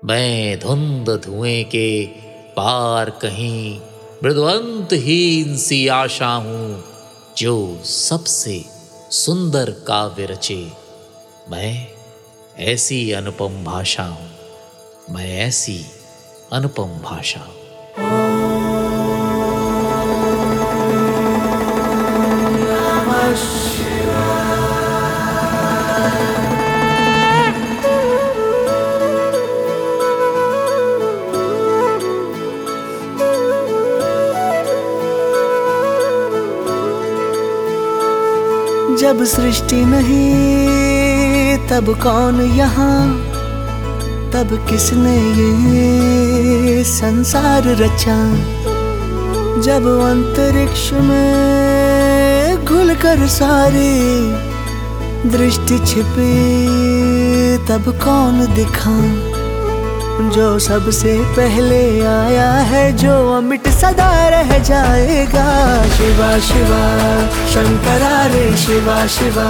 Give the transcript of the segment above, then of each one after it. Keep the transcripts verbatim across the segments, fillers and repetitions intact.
मैं धुंध धुएं के पार कहीं मृदुअंतहीन सी आशा हूँ, जो सबसे सुंदर काव्य रचे। मैं ऐसी अनुपम भाषा हूँ, मैं ऐसी अनुपम भाषा हूँ। जब सृष्टि नहीं तब कौन यहाँ, तब किसने ये संसार रचा। जब अंतरिक्ष में घुलकर सारी दृष्टि छिपी, तब कौन दिखा जो सबसे पहले आया है, जो अमिट सदा रह जाएगा। शिवा शिवा शंकरा रे शिवा शिवा,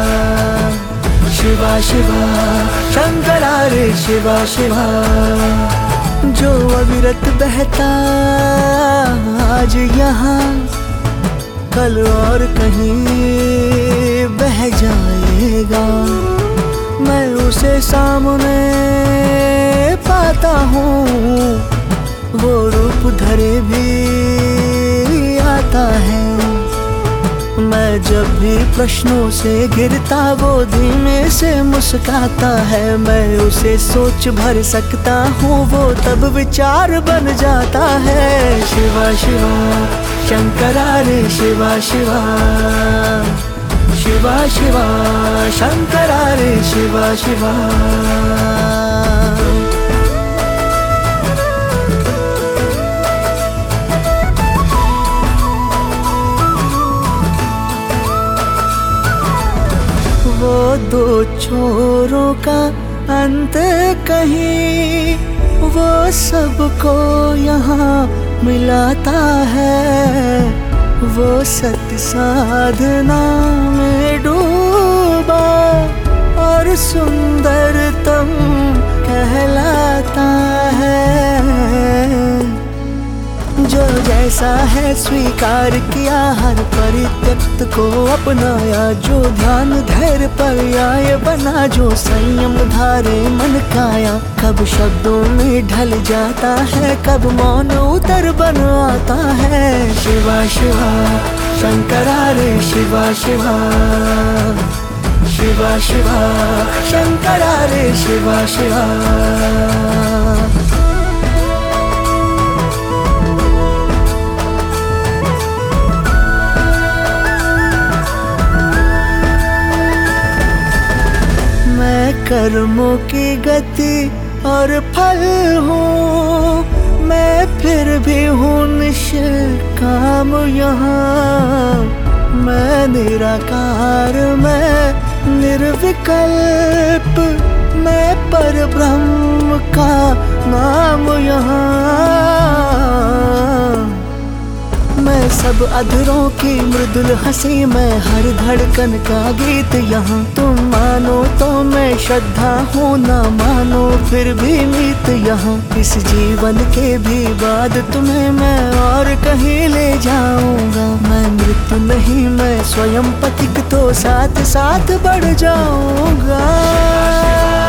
शिवा शिवा शंकरा रे शिवा शिवा। जो अविरत बहता आज यहाँ, कल और कहीं बह जाएगा। मैं उसे सामने पाता हूँ, वो रूप धरे भी आता है। मैं जब भी प्रश्नों से घिरता, वो धीमे से मुस्काता है। मैं उसे सोच भर सकता हूँ, वो तब विचार बन जाता है। शिवा शिवा शंकरा रे शिवा शिवा, शिवा शिवा शंकरा रे शिवा शिवा। वो दो छोरों का अंत कहीं, वो सबको यहाँ मिलाता है। वो सत्य साधना में डूबा और सुंदरतम कहलाता है। जो जैसा है स्वीकार किया, हर परित्यक्त को अपनाया। जो ध्यान धैर्य पर्याय बना, जो संयम धारे मन काया। कब शब्दों में ढल जाता है, कब मौन उतर बन आता है। शिवा शिवा शंकरा रे शिवा शिवा, शिवा शिवा शंकरा रे शिवा शिवा। कर्मों की गति और फल हूँ, मैं फिर भी हूँ निष्काम यहाँ। मैं निराकार, मैं निर्विकल्प, मैं परब्रह्म का नाम यहाँ। मैं सब अधरों की मृदुल हंसी, मैं हर धड़कन का गीत यहाँ। तुम मानो तो मैं श्रद्धा हूँ, ना मानो फिर भी मीत यहाँ। इस जीवन के भी बाद तुम्हें मैं और कहीं ले जाऊंगा। मैं मृत्यु नहीं, मैं स्वयं पथिक तो साथ साथ बढ़ जाऊंगा।